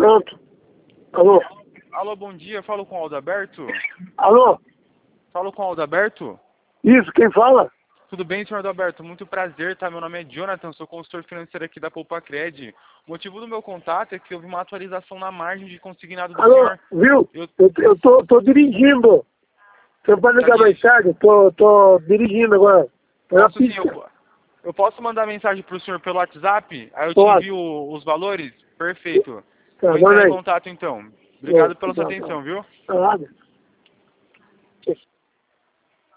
Pronto. Alô? Alô, bom dia. Falo com o Aldaberto? Alô? Falo com o Aldaberto? Isso, quem fala? Tudo bem, senhor Aldaberto? Muito prazer, tá? Meu nome é Jonathan, sou consultor financeiro aqui da Poupacred. O motivo do meu contato é que houve uma atualização na margem de consignado do Alô, senhor. viu? Eu- Eu tô dirigindo. Você pode ligar mais tarde? Tô dirigindo agora. Tô na Posso sim, pista. eu posso mandar mensagem pro senhor pelo WhatsApp? Aí eu te Pode. envio os valores? Perfeito. Tá, Vou entrar manda em aí. contato então. Obrigado pela sua Tá. atenção, viu? Nada.